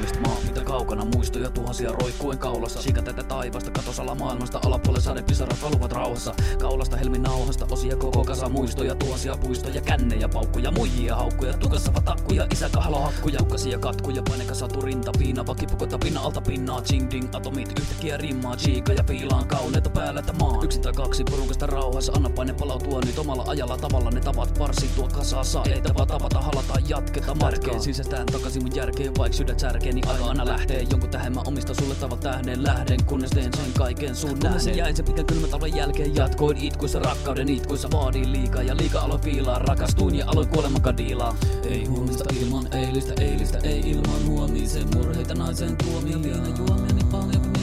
Kaunista maa, mitä kaukana muistoja tuhansia roikkuen kaulassa. Siika tätä taivasta, katosala maailmasta, alapuolelle sadepisarat valuvat rauhassa. Kaulasta helmin nauhasta, osia koko kasa muistoja, tuhansia puistoja, kännejä, paukkuja, muijia, haukkuja, tukassa takkuja, isä kahlohakkuja, tukkasia katkuja, painekasatu rinta, piina, vakipukota, pinna alta pinnaa, ching ding, atomit, yhtäkkiä rimmaa, chiika ja piilaan, kauneita päällä maan. Yksi tai kaksi porukasta rauhassa, anna paine palautua nyt omalla ajalla tavalla, ne tavat parsittua kasassa, ei tapa tavata, halata, jatketa matkaa. Sisästään takaisin mun järkeen, vaik sydät särkeen, niin aina lähtee jonkun tähän mä omistan sulle tavat tähden lähden, kunnes teen sen kaiken sun nähden. Jäin sen pitkän kylmän talven jälkeen, jatkoin itkuissa rakkauden itkuissa, vaadin liikaa ja liika aloin fiilaa, rakastuin ja aloin kuoleman kadiilaa. Ei huomista ilman eilistä, ei ilman huomisen murheita naisen tuomia, viina juomia niin paljon.